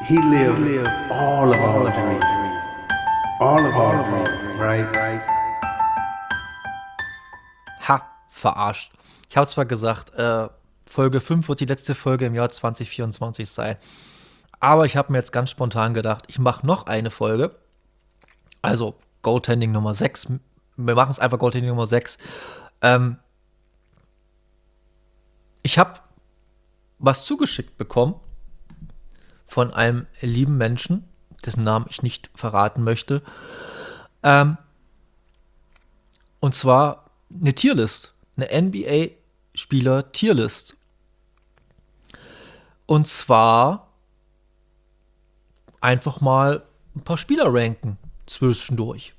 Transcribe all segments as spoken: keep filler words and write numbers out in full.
He lived all of our dreams. All of our dreams, right? Ha, verarscht. Ich habe zwar gesagt, äh, Folge fünf wird die letzte Folge im Jahr zwanzig vierundzwanzig sein. Aber ich habe mir jetzt ganz spontan gedacht, ich mache noch eine Folge. Also Goaltending Nummer sechs. Wir machen es einfach Goaltending Nummer sechs. Ähm, ich habe was zugeschickt bekommen von einem lieben Menschen, dessen Namen ich nicht verraten möchte. Ähm, und zwar eine Tierlist. Eine N B A-Spieler-Tierlist. Und zwar einfach mal ein paar Spieler ranken zwischendurch.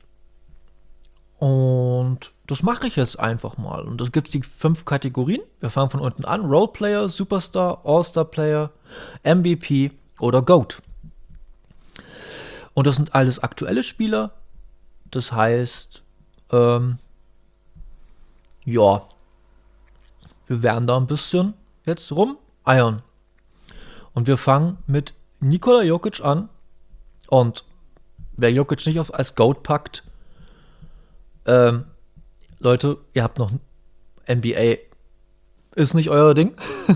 Und das mache ich jetzt einfach mal. Und das gibt die fünf Kategorien. Wir fangen von unten an. Roleplayer, Superstar, All-Star-Player, M V P oder GOAT. Und das sind alles aktuelle Spieler. Das heißt, ähm, ja, wir werden da ein bisschen jetzt rumeiern. Und wir fangen mit Nikola Jokic an. Und wer Jokic nicht auf, als GOAT packt, ähm, Leute, ihr habt noch N B A, ist nicht euer Ding.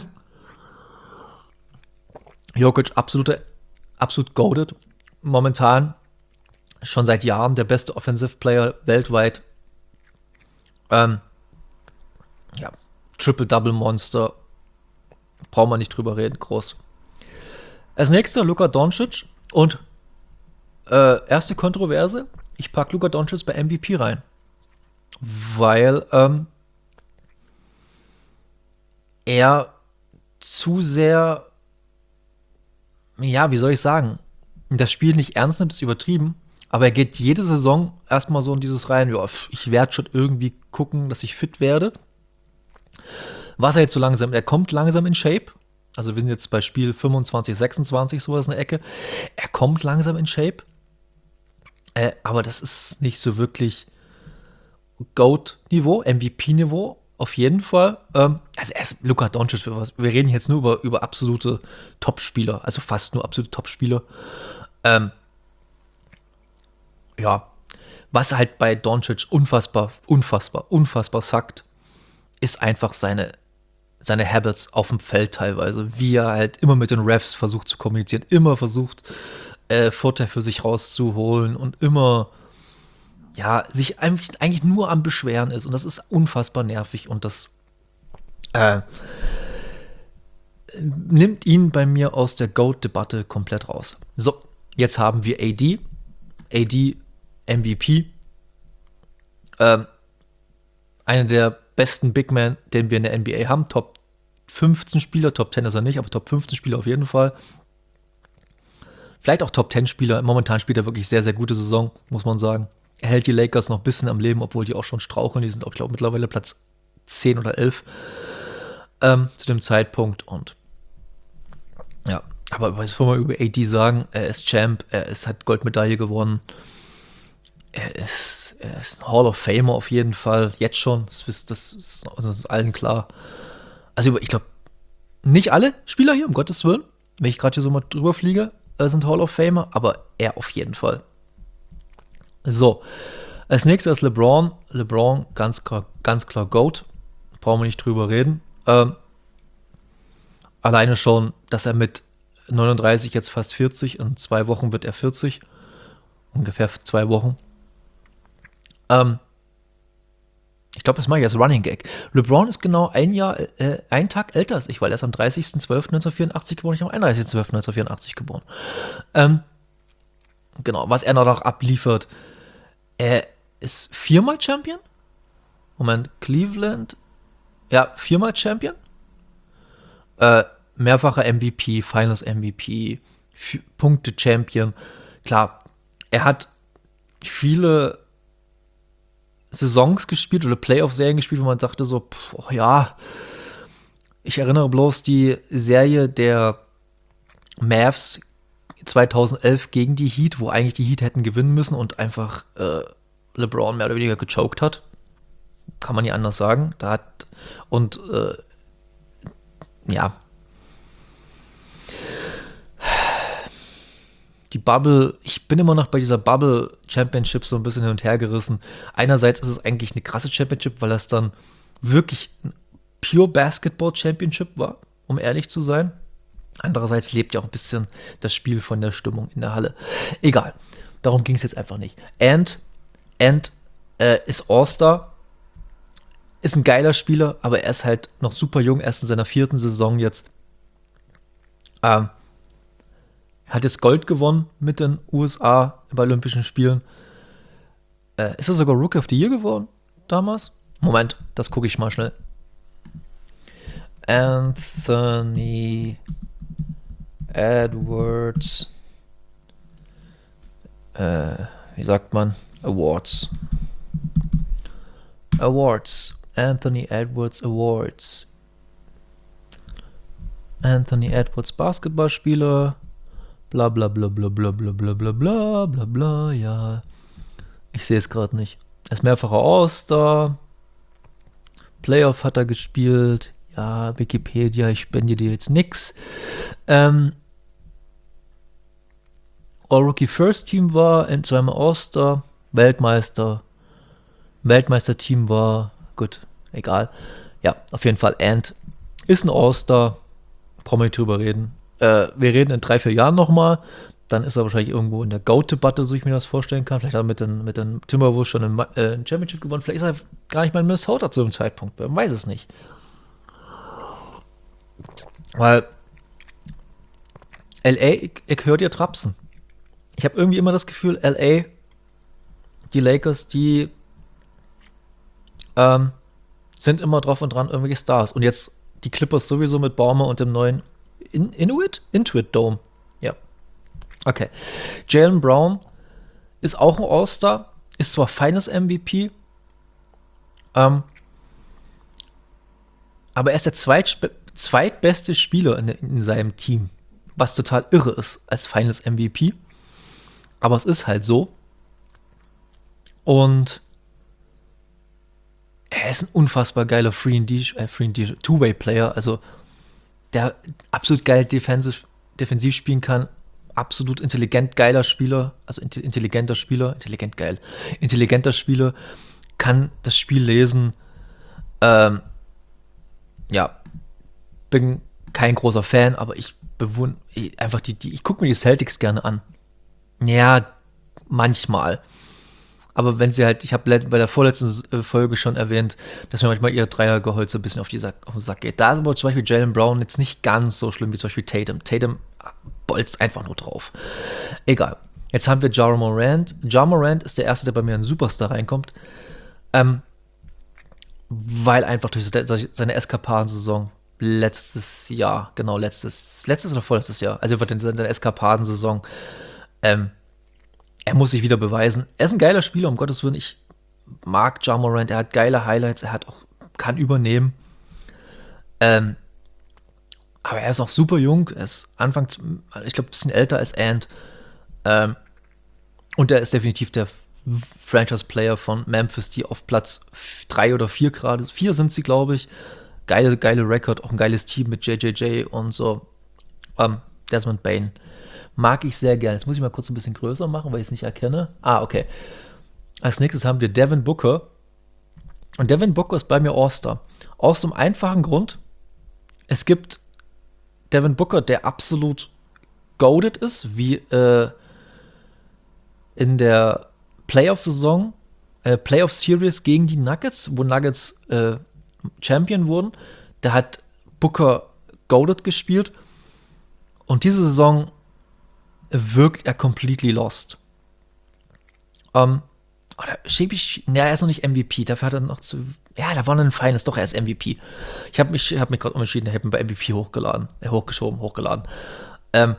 Jokic, absolute, absolut goated. Momentan schon seit Jahren der beste Offensive Player weltweit. Ähm, ja, Triple-Double-Monster. Braucht man nicht drüber reden, groß. Als nächster Luka Doncic und äh, erste Kontroverse, ich packe Luka Doncic bei M V P rein. Weil ähm, er zu sehr, ja, wie soll ich sagen, das Spiel nicht ernst nimmt, ist übertrieben, aber er geht jede Saison erstmal so in dieses rein, ja, ich werde schon irgendwie gucken, dass ich fit werde. Was er jetzt so langsam, er kommt langsam in Shape, also wir sind jetzt bei Spiel fünfundzwanzig, sechsundzwanzig, sowas in der Ecke, er kommt langsam in Shape, äh, aber das ist nicht so wirklich GOAT-Niveau, M V P-Niveau, auf jeden Fall. Ähm, also er ist Luka Doncic, wir, wir reden jetzt nur über, über absolute Top-Spieler, also fast nur absolute Top-Spieler. Ähm, ja, was halt bei Doncic unfassbar, unfassbar, unfassbar sackt, ist einfach seine, seine Habits auf dem Feld teilweise, wie er halt immer mit den Refs versucht zu kommunizieren, immer versucht, äh, Vorteil für sich rauszuholen und immer ja, sich eigentlich, eigentlich nur am Beschweren ist. Und das ist unfassbar nervig. Und das äh, nimmt ihn bei mir aus der GOAT-Debatte komplett raus. So, jetzt haben wir A D. A D M V P. Ähm, einer der besten Big Men, den wir in der N B A haben. Top fünfzehn Spieler, Top zehn ist er nicht, aber Top fünfzehn Spieler auf jeden Fall. Vielleicht auch Top zehn Spieler. Momentan spielt er wirklich sehr, sehr gute Saison, muss man sagen. Er hält die Lakers noch ein bisschen am Leben, obwohl die auch schon straucheln. Die sind, ich glaube, mittlerweile Platz zehn oder elf ähm, zu dem Zeitpunkt. Und ja, aber was soll man über A D sagen? Er ist Champ, er ist, hat Goldmedaille gewonnen. Er ist, er ist ein Hall of Famer auf jeden Fall. Jetzt schon, das ist, das ist, das ist allen klar. Also ich glaube, nicht alle Spieler hier, um Gottes Willen, wenn ich gerade hier so mal drüber fliege, sind Hall of Famer, aber er auf jeden Fall. So, als nächstes ist LeBron. LeBron, ganz klar, ganz klar GOAT. Brauchen wir nicht drüber reden. Ähm, alleine schon, dass er mit neununddreißig jetzt fast vierzig, in zwei Wochen wird er vierzig. Ungefähr zwei Wochen. Ähm, ich glaube, das mache ich als Running Gag. LeBron ist genau ein Jahr, äh, ein Tag älter als ich, weil er ist am dreißigsten zwölften neunzehnhundertvierundachtzig geboren, ich am einunddreißigsten zwölften neunzehnhundertvierundachtzig geboren. Ähm, genau, was er noch abliefert. Er ist viermal Champion. Moment, Cleveland. Ja, viermal Champion. Äh, mehrfacher M V P, Finals M V P, F- Punkte-Champion. Klar, er hat viele Saisons gespielt oder Playoff-Serien gespielt, wo man dachte so, pff, oh ja, ich erinnere bloß die Serie der Mavs zweitausendelf gegen die Heat, wo eigentlich die Heat hätten gewinnen müssen und einfach äh, LeBron mehr oder weniger gechoked hat. Kann man nicht anders sagen. Da hat und äh, ja. die Bubble, ich bin immer noch bei dieser Bubble Championship so ein bisschen hin und her gerissen. Einerseits ist es eigentlich eine krasse Championship, weil das dann wirklich ein Pure Basketball Championship war, um ehrlich zu sein. Andererseits lebt ja auch ein bisschen das Spiel von der Stimmung in der Halle. Egal, darum ging es jetzt einfach nicht. And, and äh, ist All-Star, ist ein geiler Spieler, aber er ist halt noch super jung, erst in seiner vierten Saison jetzt. Ähm, er hat jetzt Gold gewonnen mit den U S A bei Olympischen Spielen. Äh, ist er sogar Rookie of the Year geworden damals? Moment, das gucke ich mal schnell. Anthony Edwards. Äh, wie sagt man? Awards. Awards. Anthony Edwards Awards. Anthony Edwards Basketballspieler. Bla bla bla bla bla bla bla bla bla bla bla, ja. Ich sehe es gerade nicht. Er ist mehrfacher All-Star. Playoff hat er gespielt. Ja, Wikipedia, ich spende dir jetzt nix. Ähm, All-Rookie First Team war in seinem All-Star. Weltmeister. Weltmeisterteam war, gut, egal. Ja, auf jeden Fall. Ant ist ein All-Star. Brauchen wir nicht drüber reden. Äh, wir reden in drei, vier Jahren nochmal. Dann ist er wahrscheinlich irgendwo in der GOAT-Debatte, so ich mir das vorstellen kann. Vielleicht hat er mit den, mit den Timberwolves schon ein äh, Championship gewonnen. Vielleicht ist er gar nicht mal in Minnesota zu dem Zeitpunkt. Man weiß es nicht. Weil L A, ich, ich höre dir trapsen. Ich habe irgendwie immer das Gefühl, L A, die Lakers, die ähm, sind immer drauf und dran, irgendwelche Stars. Und jetzt die Clippers sowieso mit Baumer und dem neuen In Inuit? Intuit Dome. Ja. Okay. Jaylen Brown ist auch ein All-Star, ist zwar Finals M V P, ähm, aber er ist der zweit, zweitbeste Spieler in, in seinem Team, was total irre ist als Finals M V P. Aber es ist halt so. Und er ist ein unfassbar geiler drei und D, äh, drei und D Two-Way-Player, also der absolut geil defensiv, defensiv spielen kann, absolut intelligent geiler Spieler, also intelligenter Spieler, intelligent geil, intelligenter Spieler, kann das Spiel lesen. Ähm, ja, bin kein großer Fan, aber ich bewundere einfach die, die ich gucke mir die Celtics gerne an. Ja, manchmal. Aber wenn sie halt, ich habe bei der vorletzten Folge schon erwähnt, dass mir manchmal ihr Dreiergeholze ein bisschen auf, die Sack, auf den Sack geht. Da ist aber zum Beispiel Jaylen Brown jetzt nicht ganz so schlimm wie zum Beispiel Tatum. Tatum bolzt einfach nur drauf. Egal. Jetzt haben wir Ja Morant. Ja Morant ist der Erste, der bei mir in Superstar reinkommt. Ähm, weil einfach durch seine Eskapaden-Saison letztes Jahr, genau, letztes, letztes oder vorletztes Jahr, also in seiner Eskapaden-Saison, ähm, er muss sich wieder beweisen. Er ist ein geiler Spieler, um Gottes Willen. Ich mag Ja Morant. Er hat geile Highlights. Er hat auch, kann übernehmen. Ähm, aber er ist auch super jung. Er ist Anfang, ich glaube, ein bisschen älter als Ant. Ähm, und er ist definitiv der Franchise-Player von Memphis, die auf Platz drei oder vier gerade, vier sind sie, glaube ich. Geile, geile Record, auch ein geiles Team mit J J J und so. Ähm, Desmond Bane. Mag ich sehr gerne. Jetzt muss ich mal kurz ein bisschen größer machen, weil ich es nicht erkenne. Ah, okay. Als nächstes haben wir Devin Booker. Und Devin Booker ist bei mir All-Star. Aus dem einfachen Grund, es gibt Devin Booker, der absolut goated ist, wie äh, in der Playoff-Saison, äh, Playoff-Series gegen die Nuggets, wo Nuggets äh, Champion wurden. Da hat Booker goated gespielt. Und diese Saison wirkt er completely lost. Ähm, oder schiebe ich, ne, er ist noch nicht M V P, dafür hat er noch zu, ja, da war ein Feines, doch, er ist M V P. Ich habe mich, hab mich gerade umentschieden, ich habe ihn bei M V P hochgeladen, äh, hochgeschoben, hochgeladen. Ähm,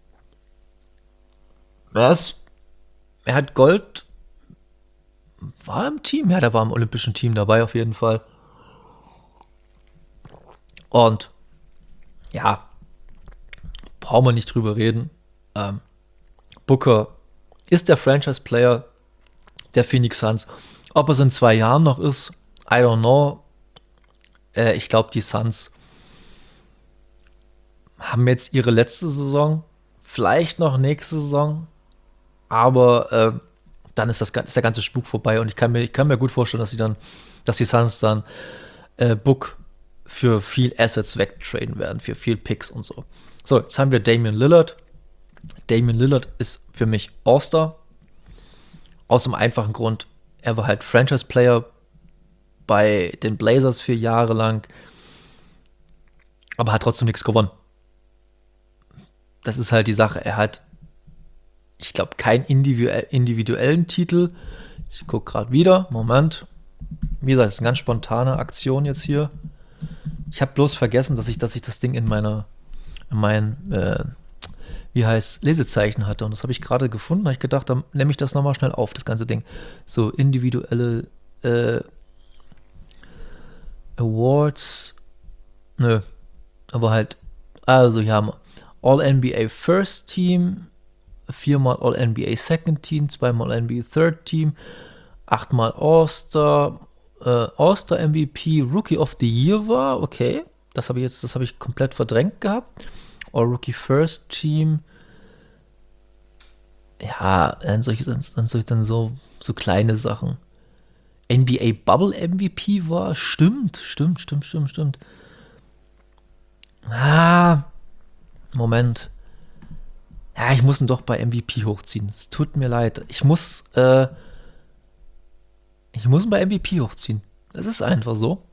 er ist, er hat Gold, war im Team, ja, der war im olympischen Team dabei auf jeden Fall. Und, ja, brauchen wir nicht drüber reden. Ähm, Booker ist der Franchise-Player der Phoenix Suns. Ob es in zwei Jahren noch ist, I don't know. Äh, ich glaube, die Suns haben jetzt ihre letzte Saison vielleicht noch nächste Saison, aber äh, dann ist, das, ist der ganze Spuk vorbei und ich kann mir, ich kann mir gut vorstellen, dass sie dann, dass die Suns dann äh, Book für viel Assets wegtraden werden, für viel Picks und so. So, jetzt haben wir Damian Lillard. Damian Lillard ist für mich All-Star. Aus dem einfachen Grund, er war halt Franchise-Player bei den Blazers vier Jahre lang, aber hat trotzdem nichts gewonnen. Das ist halt die Sache. Er hat, ich glaube, keinen individuell, individuellen Titel. Ich gucke gerade wieder. Moment. Wie gesagt, das ist eine ganz spontane Aktion jetzt hier. Ich habe bloß vergessen, dass ich, dass ich das Ding in meiner, in meinen, äh, wie heißt, Lesezeichen hatte. Und das habe ich gerade gefunden. Da habe ich gedacht, dann nehme ich das nochmal schnell auf, das ganze Ding. So individuelle äh, Awards. Nö. Aber halt, also hier haben wir All-N B A First Team, viermal All-N B A Second Team, zweimal All-N B A Third Team, achtmal All-Star, äh, All-Star M V P, Rookie of the Year war, okay, das habe ich jetzt, das habe ich komplett verdrängt gehabt. All-Rookie First Team, ja, dann solche, dann solche dann so, so kleine Sachen. N B A Bubble M V P war, stimmt, stimmt, stimmt, stimmt, stimmt. Ah, Moment. Ja, ich muss ihn doch bei M V P hochziehen. Es tut mir leid. Ich muss, äh, ich muss ihn bei M V P hochziehen. Es ist einfach so.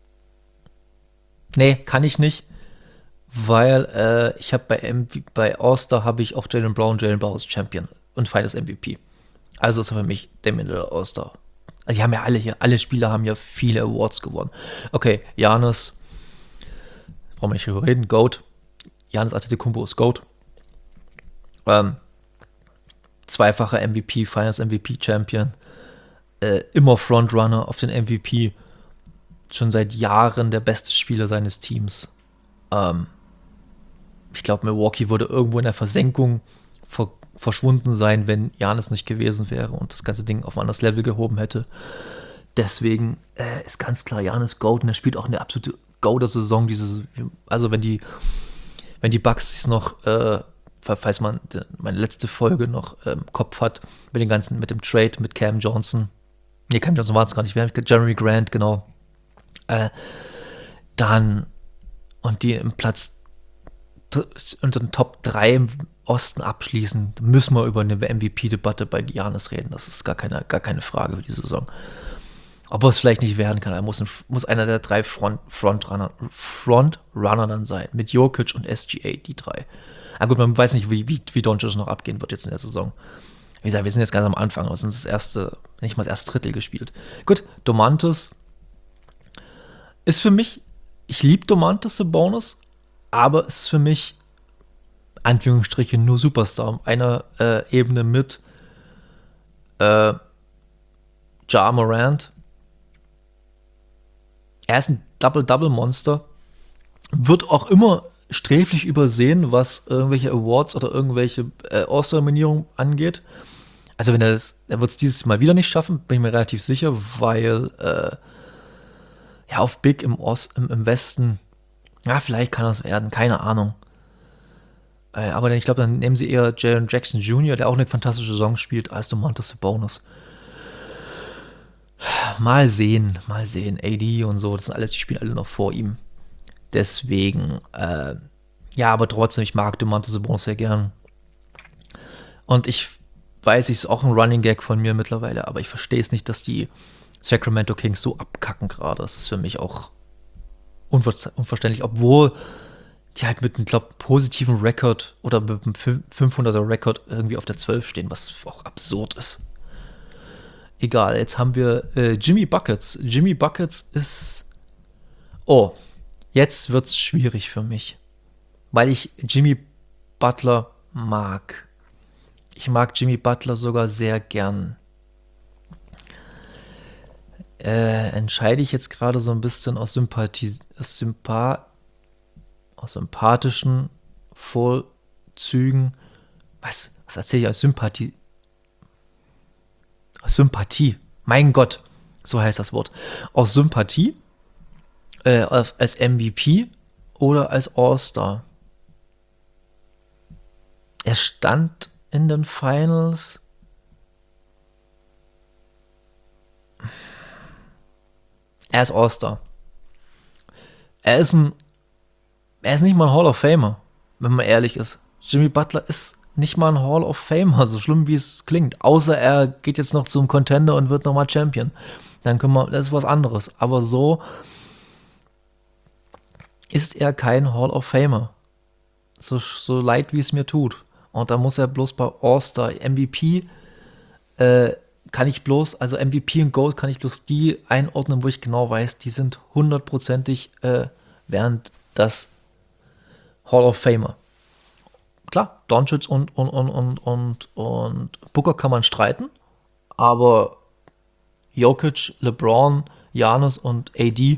Nee, kann ich nicht. Weil, äh, ich habe bei, M V P, bei All-Star habe ich auch Jaylen Brown, Jaylen Brown als Champion und Finals M V P. Also ist er für mich Damian Lillard All-Star. Also die haben ja alle hier, alle Spieler haben ja viele Awards gewonnen. Okay, Giannis, brauchen wir nicht drüber reden, GOAT. Giannis Antetokounmpo ist GOAT. Ähm, zweifacher M V P, Finals M V P Champion. Äh, immer Frontrunner auf den M V P. Schon seit Jahren der beste Spieler seines Teams. Ähm, ich glaube, Milwaukee würde irgendwo in der Versenkung ver- verschwunden sein, wenn Giannis nicht gewesen wäre und das ganze Ding auf ein anderes Level gehoben hätte. Deswegen äh, ist ganz klar Giannis GOAT und er spielt auch eine absolute GOAT-Saison. Dieses, also wenn die Wenn die Bucks es noch, äh, falls man die, meine letzte Folge noch im ähm, Kopf hat, mit den ganzen, mit dem Trade mit Cam Johnson, nee, Cam Johnson war es gar nicht, wir haben Jeremy Grant, genau, äh, dann, und die im Platz unter den Top drei im Osten abschließen, müssen wir über eine M V P-Debatte bei Giannis reden, das ist gar keine, gar keine Frage für die Saison. Ob er es vielleicht nicht werden kann, er muss, ein, muss einer der drei Front, Frontrunner, Frontrunner dann sein. Mit Jokic und S G A, die drei. Aber gut, man weiß nicht, wie, wie, wie Doncic noch abgehen wird jetzt in der Saison. Wie gesagt, wir sind jetzt ganz am Anfang, aber es ist das erste, nicht mal das erste Drittel gespielt. Gut, Domantas ist für mich, ich liebe Domantas Sabonis, aber ist für mich, Anführungsstriche, nur Superstar. Auf einer äh, Ebene mit äh, Ja Morant. Er ist ein Double-Double-Monster. Wird auch immer sträflich übersehen, was irgendwelche Awards oder irgendwelche äh, All-Star-Nominierungen angeht. Also wenn er das, er wird es dieses Mal wieder nicht schaffen, bin ich mir relativ sicher, weil äh, ja auf Big im, Ost, im, im Westen, ja, vielleicht kann das werden, keine Ahnung. Äh, aber ich glaube, dann nehmen sie eher Jaren Jackson Junior, der auch eine fantastische Saison spielt, als Domantas Sabonis. Mal sehen, mal sehen. A D und so, das sind alles, die spielen alle noch vor ihm. Deswegen, äh, ja, aber trotzdem, ich mag Domantas Sabonis sehr gern. Und ich weiß, es ist auch ein Running Gag von mir mittlerweile, aber ich verstehe es nicht, dass die Sacramento Kings so abkacken gerade. Das ist für mich auch unver- unverständlich, obwohl die halt mit einem, glaube ich, positiven Rekord oder mit einem fünfhunderter Rekord irgendwie auf der zwölf stehen, was auch absurd ist. Egal, jetzt haben wir äh, Jimmy Buckets. Jimmy Buckets ist. Oh, jetzt wird's schwierig für mich. Weil ich Jimmy Butler mag. Ich mag Jimmy Butler sogar sehr gern. Äh, entscheide ich jetzt gerade so ein bisschen aus Sympathie, aus, Sympath, aus sympathischen Vorzügen. Was? Was erzähle ich aus Sympathie? Aus Sympathie. Mein Gott, so heißt das Wort. Aus Sympathie, äh, als M V P oder als All-Star. er stand in den Finals. Er ist All-Star. Er ist ein, er ist nicht mal ein Hall of Famer, wenn man ehrlich ist. Jimmy Butler ist nicht mal ein Hall of Famer, so schlimm wie es klingt. Außer er geht jetzt noch zum Contender und wird nochmal Champion. Dann können wir, das ist was anderes. Aber so ist er kein Hall of Famer. So, so leid, wie es mir tut. Und da muss er bloß bei All-Star, M V P, äh, kann ich bloß, also M V P und Gold kann ich bloß die einordnen, wo ich genau weiß, die sind hundertprozentig äh, während das Hall of Famer. Klar, Doncic und, und, und, und, und, und Booker kann man streiten, aber Jokic, LeBron, Giannis und A D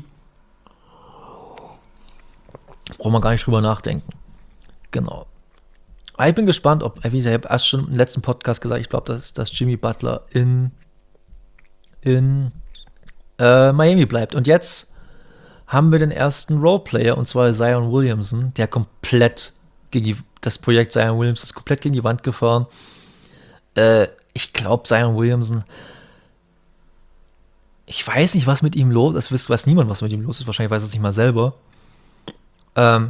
brauchen wir gar nicht drüber nachdenken. Genau. Aber ich bin gespannt, ob, wie gesagt, ich habe erst schon im letzten Podcast gesagt, ich glaube, dass, dass Jimmy Butler in, in äh, Miami bleibt. Und jetzt haben wir den ersten Roleplayer, und zwar Zion Williamson, der komplett gegen die, das Projekt Zion Williamson ist komplett gegen die Wand gefahren. Äh, ich glaube, Zion Williamson, ich weiß nicht, was mit ihm los ist. Es weiß niemand, was mit ihm los ist. Wahrscheinlich weiß er es nicht mal selber. Ähm,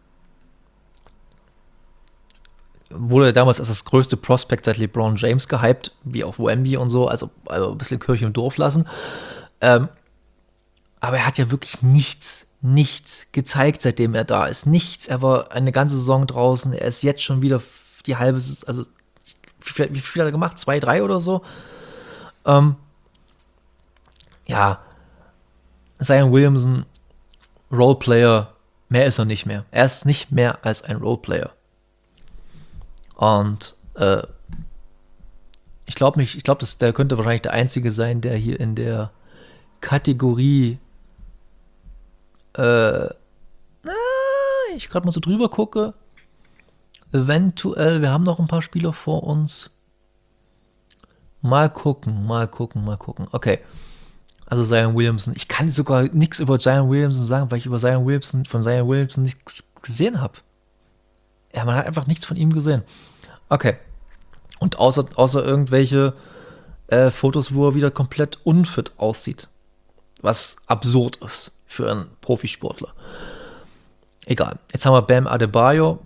wurde damals als das größte Prospect seit LeBron James gehypt, wie auch Wemby und so, also, also ein bisschen Kirche im Dorf lassen. Ähm, aber er hat ja wirklich nichts, nichts gezeigt, seitdem er da ist. Nichts. Er war eine ganze Saison draußen. Er ist jetzt schon wieder die halbe, also wie viel, wie viel hat er gemacht? Zwei, drei oder so? Ähm, ja, Zion Williamson, Roleplayer, mehr ist er nicht mehr. Er ist nicht mehr als ein Roleplayer. Und äh, ich glaube nicht, ich glaube, der könnte wahrscheinlich der Einzige sein, der hier in der Kategorie äh, na, ich gerade mal so drüber gucke, eventuell, wir haben noch ein paar Spieler vor uns. Mal gucken, mal gucken, mal gucken. Okay. Also Zion Williamson. Ich kann sogar nichts über Zion Williamson sagen, weil ich über Zion Williamson, von Zion Williamson nichts gesehen habe. Ja, man hat einfach nichts von ihm gesehen. Okay. Und außer, außer irgendwelche äh, Fotos, wo er wieder komplett unfit aussieht. Was absurd ist für einen Profisportler. Egal. Jetzt haben wir Bam Adebayo.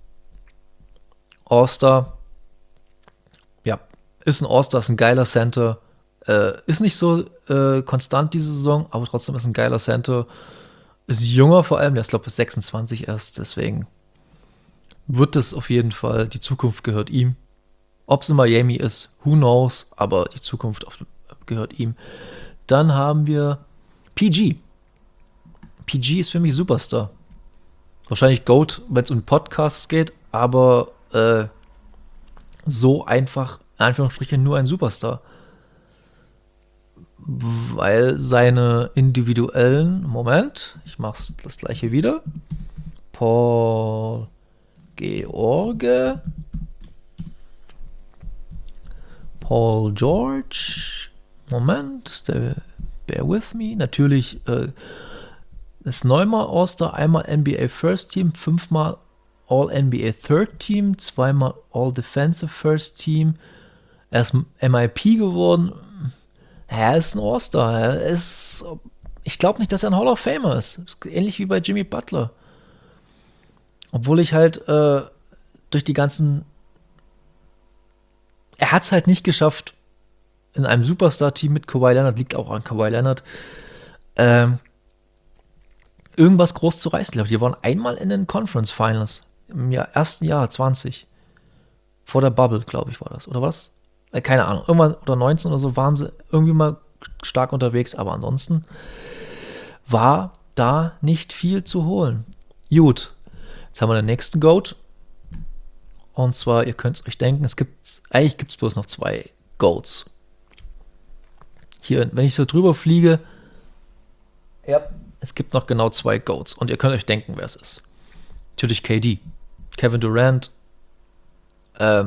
All-Star. Ja, ist ein All-Star, ist ein geiler Center. Äh, ist nicht so äh, konstant diese Saison, aber trotzdem ist ein geiler Center. Ist jünger vor allem, der ist glaube ich sechsundzwanzig erst, deswegen wird es auf jeden Fall, die Zukunft gehört ihm. Ob es in Miami ist, who knows, aber die Zukunft auf, gehört ihm. Dann haben wir P G. P G ist für mich Superstar. Wahrscheinlich GOAT, wenn es um Podcasts geht, aber äh, so einfach, in Anführungsstrichen, nur ein Superstar. Weil seine individuellen, Moment, ich mach's das gleiche wieder. Paul George, Paul George, Moment, ist der, bear with me, natürlich äh, ist neunmal All-Star, einmal N B A First Team, fünfmal All-N B A Third Team, zweimal All-Defensive First Team, er ist M I P geworden. Er ist ein All-Star. Er ist, ich glaube nicht, dass er ein Hall of Famer ist. ist. Ähnlich wie bei Jimmy Butler. Obwohl ich halt äh, durch die ganzen, er hat es halt nicht geschafft, in einem Superstar-Team mit Kawhi Leonard, liegt auch an Kawhi Leonard, ähm, irgendwas groß zu reißen. Ich glaube, die waren einmal in den Conference Finals im Jahr, ersten Jahr zwanzig. Vor der Bubble, glaube ich, war das. Oder was? Keine Ahnung, irgendwann oder neunzehn oder so waren sie irgendwie mal stark unterwegs, aber ansonsten war da nicht viel zu holen. Gut, jetzt haben wir den nächsten GOAT. Und zwar, ihr könnt es euch denken, es gibt, eigentlich gibt es bloß noch zwei GOATs. Hier, wenn ich so drüber fliege, ja, es gibt noch genau zwei GOATs. Und ihr könnt euch denken, wer es ist. Natürlich K D. Kevin Durant, äh,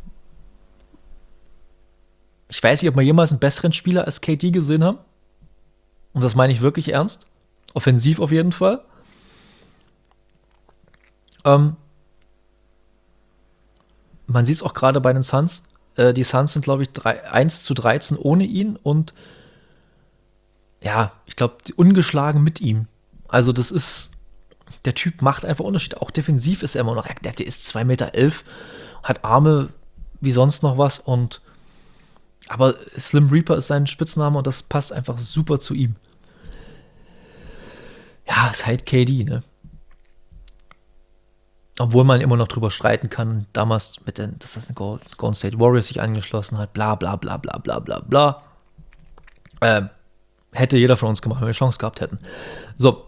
ich weiß nicht, ob wir jemals einen besseren Spieler als K D gesehen haben. Und das meine ich wirklich ernst. Offensiv auf jeden Fall. Ähm man sieht es auch gerade bei den Suns. Äh, die Suns sind, glaube ich, drei, eins zu dreizehn ohne ihn und ja, ich glaube, ungeschlagen mit ihm. Also das ist, der Typ macht einfach Unterschied. Auch defensiv ist er immer noch, der, der ist zwei Meter elf, hat Arme wie sonst noch was und aber Slim Reaper ist sein Spitzname und das passt einfach super zu ihm. Ja, ist halt K D, ne? Obwohl man immer noch drüber streiten kann, damals mit den, dass das eine Golden State Warriors sich angeschlossen hat, bla bla bla bla bla bla bla. Ähm, hätte jeder von uns gemacht, wenn wir eine Chance gehabt hätten. So.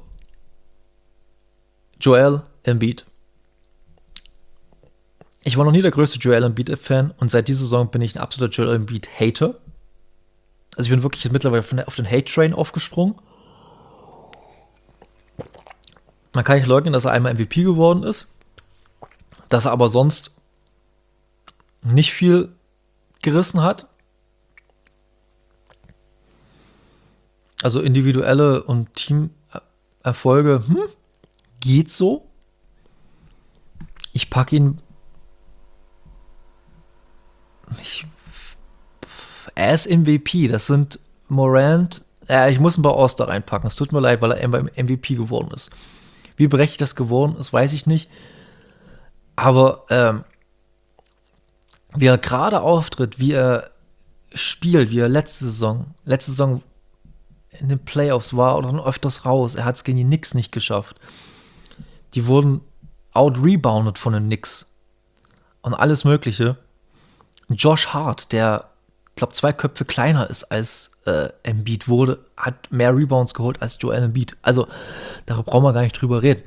Joel Embiid. Ich war noch nie der größte Joel Embiid-Fan und seit dieser Saison bin ich ein absoluter Joel Embiid-Hater. Also ich bin wirklich mittlerweile auf den Hate-Train aufgesprungen. Man kann nicht leugnen, dass er einmal M V P geworden ist. Dass er aber sonst nicht viel gerissen hat. Also individuelle und Teamerfolge, hm, geht so. Ich packe ihn. Ich, er ist M V P. Das sind Morant. Ja, ich muss ihn bei All-Star reinpacken. Es tut mir leid, weil er beim M V P geworden ist. Wie berechtigt das geworden ist, weiß ich nicht. Aber ähm, wie er gerade auftritt, wie er spielt, wie er letzte Saison, letzte Saison in den Playoffs war oder noch öfters raus. Er hat es gegen die Knicks nicht geschafft. Die wurden out-rebounded von den Knicks. Und alles Mögliche. Josh Hart, der, ich glaube, zwei Köpfe kleiner ist als äh, Embiid wurde, hat mehr Rebounds geholt als Joel Embiid. Also, darüber brauchen wir gar nicht drüber reden.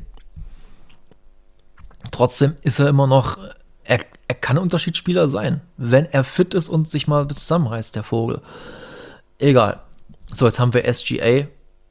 Trotzdem ist er immer noch, er, er kann ein Unterschiedsspieler sein, wenn er fit ist und sich mal bis zusammenreißt, der Vogel. Egal. So, jetzt haben wir S G A.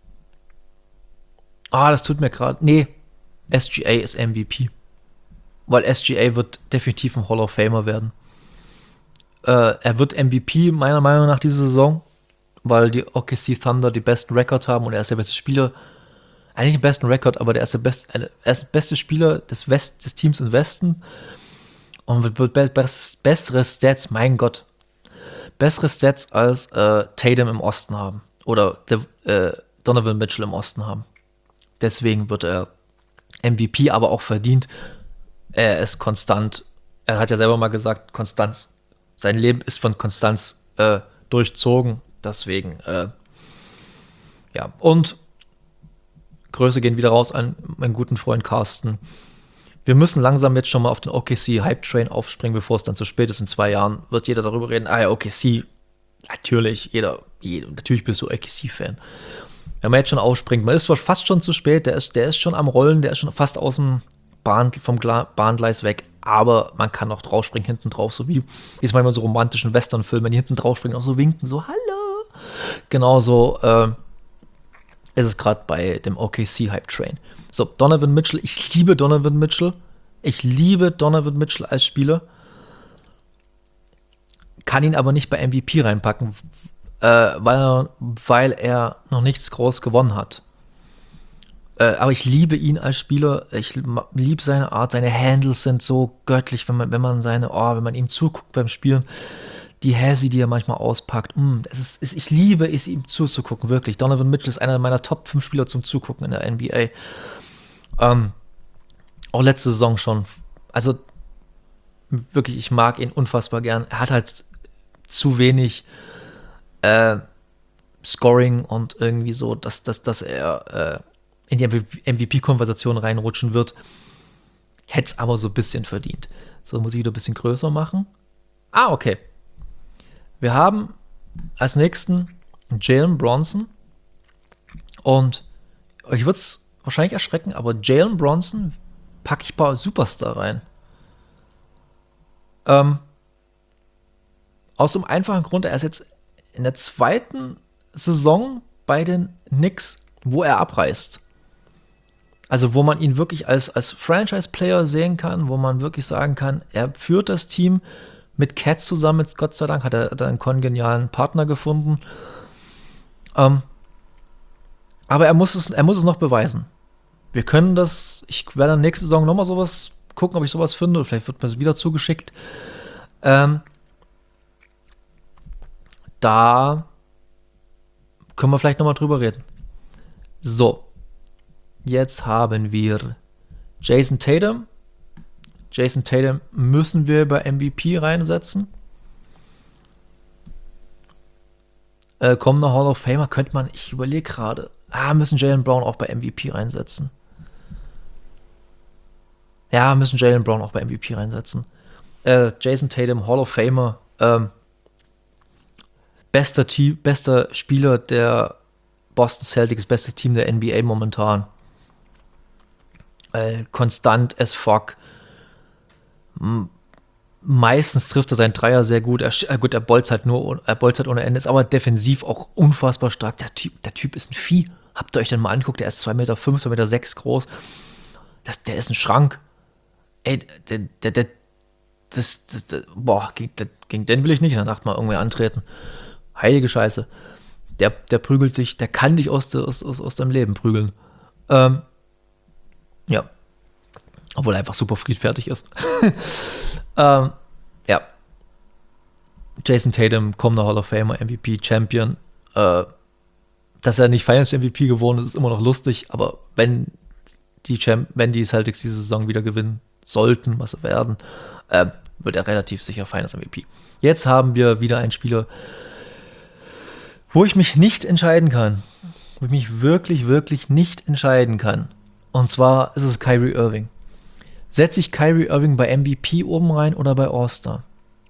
Ah, das tut mir gerade, nee, S G A ist M V P. Weil S G A wird definitiv ein Hall of Famer werden. Äh, er wird M V P meiner Meinung nach diese Saison, weil die O K C Thunder die besten Rekord haben und er ist der beste Spieler. Eigentlich den besten Rekord, aber der ist der, best, er ist der beste Spieler des, West, des Teams im Westen und wird, wird be- bessere Stats, mein Gott, bessere Stats als äh, Tatum im Osten haben oder der, äh, Donovan Mitchell im Osten haben. Deswegen wird er M V P, aber auch verdient. Er ist konstant. Er hat ja selber mal gesagt, Konstanz. Sein Leben ist von Konstanz äh, durchzogen. Deswegen, äh, ja. Und Grüße gehen wieder raus an meinen guten Freund Carsten. Wir müssen langsam jetzt schon mal auf den O K C-Hype-Train aufspringen, bevor es dann zu spät ist. In zwei Jahren wird jeder darüber reden. Ah ja, O K C, natürlich, jeder, jeder natürlich bist du O K C-Fan. Wenn man jetzt schon aufspringt, man ist fast schon zu spät, der ist, der ist schon am Rollen, der ist schon fast aus dem Bahn, vom Gla- Bahngleis weg, aber man kann noch draufspringen, hinten drauf, so wie, wie es manchmal so romantischen Western-Filmen, wenn die hinten draufspringen, auch so winken, so, hallo. Genauso äh, ist es gerade bei dem O K C-Hype-Train. So, Donovan Mitchell, ich liebe Donovan Mitchell, ich liebe Donovan Mitchell als Spieler, kann ihn aber nicht bei M V P reinpacken, äh, weil, er, weil er noch nichts groß gewonnen hat. Äh, aber ich liebe ihn als Spieler. Ich liebe seine Art. Seine Handles sind so göttlich, wenn man, wenn man seine, oh, wenn man ihm zuguckt beim Spielen. Die Häsi, die er manchmal auspackt. Mm, es ist, es, ich liebe es, ihm zuzugucken, wirklich. Donovan Mitchell ist einer meiner Top fünf Spieler zum Zugucken in der N B A. Ähm, auch letzte Saison schon. Also wirklich, ich mag ihn unfassbar gern. Er hat halt zu wenig äh, Scoring und irgendwie so, dass, dass, dass er äh, in die M V P-Konversation reinrutschen wird. Hätte es aber so ein bisschen verdient. So, muss ich wieder ein bisschen größer machen. Ah, okay. Wir haben als nächsten Jalen Bronson. Und euch wird es wahrscheinlich erschrecken, aber Jalen Bronson packe ich bei Superstar rein. Ähm, aus dem einfachen Grund, er ist jetzt in der zweiten Saison bei den Knicks, wo er abreißt. Also wo man ihn wirklich als, als Franchise-Player sehen kann, wo man wirklich sagen kann, er führt das Team mit Cat zusammen, mit Gott sei Dank hat er, hat er einen kongenialen Partner gefunden. Ähm, aber er muss, es, er muss es noch beweisen. Wir können das, ich werde nächste Saison nochmal sowas gucken, ob ich sowas finde, oder vielleicht wird mir es wieder zugeschickt. Ähm, da können wir vielleicht nochmal drüber reden. So, jetzt haben wir Jason Tatum. Jason Tatum müssen wir bei M V P reinsetzen. Äh, kommender Hall of Famer könnte man, ich überlege gerade, ah, müssen Jaylen Brown auch bei M V P reinsetzen. Ja, müssen Jaylen Brown auch bei M V P reinsetzen. Äh, Jason Tatum, Hall of Famer, ähm, bester, Team, bester Spieler der Boston Celtics, bestes Team der N B A momentan. Äh, konstant as fuck. M- Meistens trifft er seinen Dreier sehr gut. Er, äh, gut, er bolzt halt nur, er bolzt halt ohne Ende, ist aber defensiv auch unfassbar stark. Der Typ, der Typ ist ein Vieh. Habt ihr euch dann mal angeguckt, der ist zwei Meter fünf, zwei Meter sechs groß. Das, der ist ein Schrank. Ey, der, der, der, das, das, das boah, gegen, der, gegen den will ich nicht in der Nacht mal irgendwie antreten. Heilige Scheiße. Der, der prügelt dich, der kann dich aus, de, aus, aus, aus deinem Leben prügeln. Ähm, ja. Obwohl er einfach super friedfertig ist. ähm, ja. Jason Tatum, kommender Hall of Famer, M V P, Champion. Äh, dass er nicht Finals M V P geworden ist, ist immer noch lustig, aber wenn die, Champ- wenn die Celtics diese Saison wieder gewinnen sollten, was sie werden, äh, wird er relativ sicher Finals M V P. Jetzt haben wir wieder einen Spieler, wo ich mich nicht entscheiden kann. Wo ich mich wirklich, wirklich nicht entscheiden kann. Und zwar ist es Kyrie Irving. Setze ich Kyrie Irving bei M V P oben rein oder bei All-Star?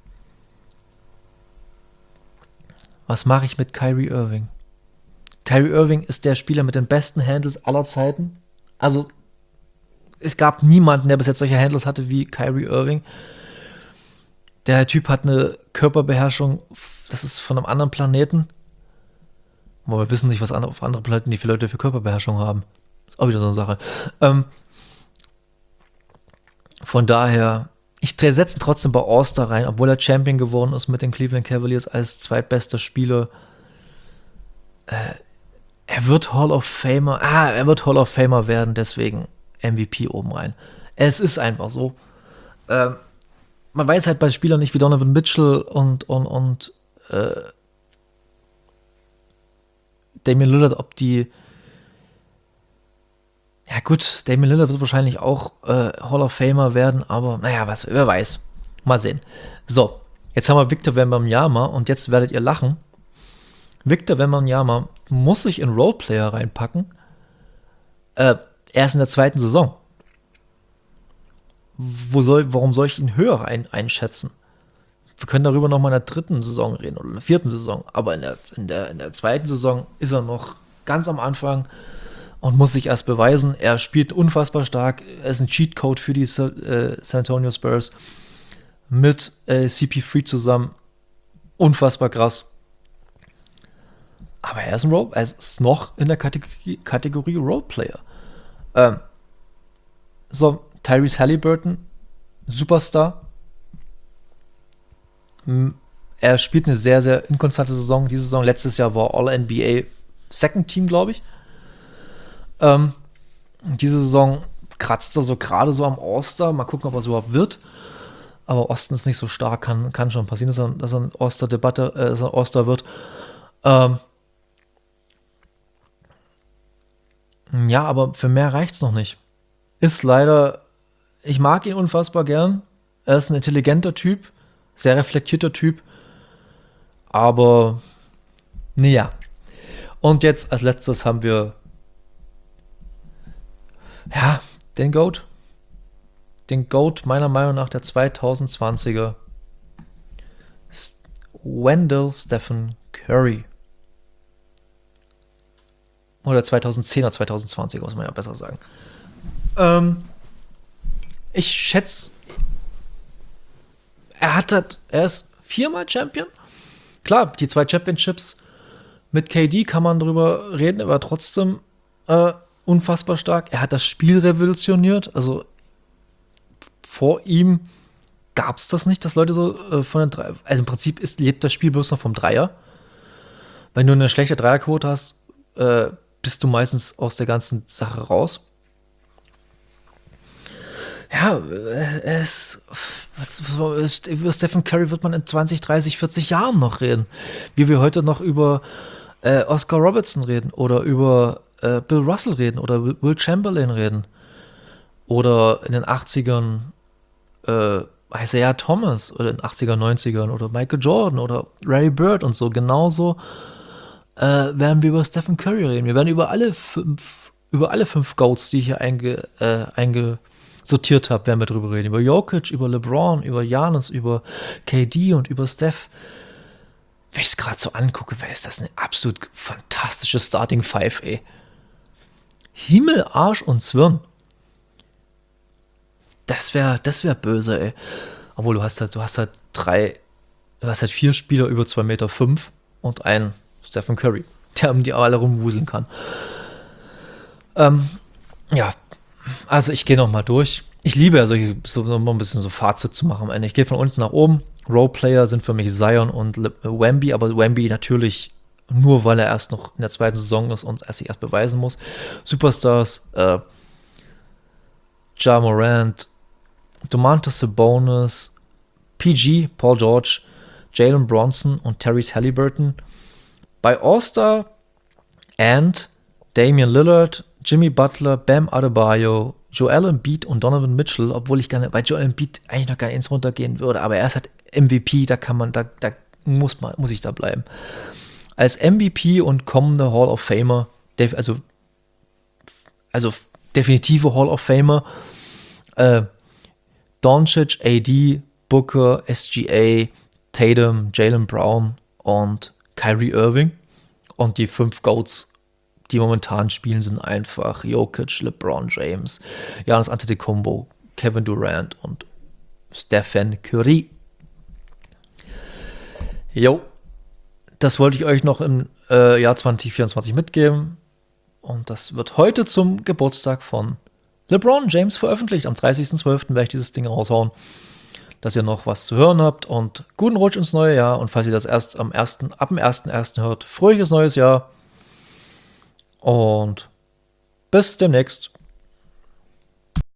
Was mache ich mit Kyrie Irving? Kyrie Irving ist der Spieler mit den besten Handles aller Zeiten. Also, es gab niemanden, der bis jetzt solche Handles hatte wie Kyrie Irving. Der Typ hat eine Körperbeherrschung, das ist von einem anderen Planeten. Aber wir wissen nicht, was auf anderen Planeten die viele Leute für Körperbeherrschung haben. Ist auch wieder so eine Sache. Ähm, von daher, ich setze ihn trotzdem bei All-Star rein, obwohl er Champion geworden ist mit den Cleveland Cavaliers als zweitbester Spieler. Äh, er wird Hall of Famer, ah, er wird Hall of Famer werden, deswegen M V P oben rein. Es ist einfach so. Ähm, man weiß halt bei Spielern nicht wie Donovan Mitchell und, und, und äh, Damian Lillard, ob die. Ja, gut, Damian Lillard wird wahrscheinlich auch äh, Hall of Famer werden, aber naja, was, wer weiß. Mal sehen. So, jetzt haben wir Victor Wembanyama und jetzt werdet ihr lachen. Victor Wembanyama muss sich in Roleplayer reinpacken. Äh, erst in der zweiten Saison. Wo soll, warum soll ich ihn höher ein, einschätzen? Wir können darüber noch mal in der dritten Saison reden oder in der vierten Saison. Aber in der, in der, in der zweiten Saison ist er noch ganz am Anfang und muss sich erst beweisen. Er spielt unfassbar stark. Er ist ein Cheatcode für die äh, San Antonio Spurs. Mit äh, C P drei zusammen. Unfassbar krass. Aber er ist, ein Role, er ist noch in der Kategorie, Kategorie Roleplayer. Ähm, so, Tyrese Halliburton, Superstar. Er spielt eine sehr, sehr inkonstante Saison. Diese Saison, letztes Jahr war All-N B A Second Team, glaube ich. Ähm, diese Saison kratzt er so gerade so am All-Star. Mal gucken, ob er es überhaupt wird. Aber Osten ist nicht so stark. Kann, kann schon passieren, dass er, dass er ein All-Star-Debatte, äh, dass er ein All-Star wird. Ähm, ja, aber für mehr reicht's noch nicht. Ist leider, ich mag ihn unfassbar gern. Er ist ein intelligenter Typ. Sehr reflektierter Typ. Aber, naja. Und jetzt als letztes haben wir ja, den GOAT. Den GOAT meiner Meinung nach der zwanzig zwanziger. Wendell Stephen Curry. Oder zweitausendzehner, zweitausendzwanziger, muss man ja besser sagen. Ähm, ich schätze, er hat halt, er ist viermal Champion. Klar, die zwei Championships mit K D kann man drüber reden, aber trotzdem äh, unfassbar stark. Er hat das Spiel revolutioniert. Also vor ihm gab es das nicht, dass Leute so äh, von den Dreier. Also im Prinzip ist, lebt das Spiel bloß noch vom Dreier. Wenn du eine schlechte Dreierquote hast, äh, bist du meistens aus der ganzen Sache raus. Ja, es Was, was, über Stephen Curry wird man in zwanzig, dreißig, vierzig Jahren noch reden. Wie wir heute noch über äh, Oscar Robertson reden oder über äh, Bill Russell reden oder Will Chamberlain reden. Oder in den achtzigern äh, Isaiah Thomas oder in den achtziger, neunzigern oder Michael Jordan oder Larry Bird und so. Genauso äh, werden wir über Stephen Curry reden. Wir werden über alle fünf, über alle fünf Goats, die ich hier einge, äh, eingesortiert habe, werden wir drüber reden. Über Jokic, über LeBron, über Giannis, über K D und über Steph. Wenn ich es gerade so angucke, wäre ist das eine absolut fantastische Starting Five, ey. Himmel, Arsch und Zwirn. Das wäre das wär böse, ey. Obwohl, du hast halt, du hast halt drei, du hast halt vier Spieler über zwei Meter fünf und einen Stephen Curry, der um die alle rumwuseln kann. Ähm, ja, also ich gehe noch mal durch. Ich liebe ja solche, so, so mal ein bisschen so Fazit zu machen am Ende. Ich gehe von unten nach oben. Roleplayer sind für mich Zion und Le- Wemby, aber Wemby natürlich nur, weil er erst noch in der zweiten Saison ist und erst sich erst beweisen muss. Superstars, äh, Ja Morant, Domantas Sabonis, P G, Paul George, Jalen Bronson und Tyrese Halliburton. Bei All-Star and Damian Lillard, Jimmy Butler, Bam Adebayo, Joel Embiid und Donovan Mitchell, obwohl ich gerne bei Joel Embiid eigentlich noch gar nicht ins runtergehen würde, aber er ist halt M V P, da kann man, da, da muss man, muss ich da bleiben. Als M V P und kommende Hall of Famer, also, also definitive Hall of Famer, äh, Doncic, A D, Booker, S G A, Tatum, Jalen Brown und Kyrie Irving. Und die fünf Goats, die momentan spielen, sind einfach Jokic, LeBron James, Giannis Antetokounmpo, Kevin Durant und Stephen Curry. Jo, das wollte ich euch noch im äh, Jahr zwanzig vierundzwanzig mitgeben. Und das wird heute zum Geburtstag von LeBron James veröffentlicht. Am dreißigsten zwölften werde ich dieses Ding raushauen, dass ihr noch was zu hören habt. Und guten Rutsch ins neue Jahr. Und falls ihr das erst am ersten, ab dem ersten ersten hört, fröhliches neues Jahr. Und bis demnächst.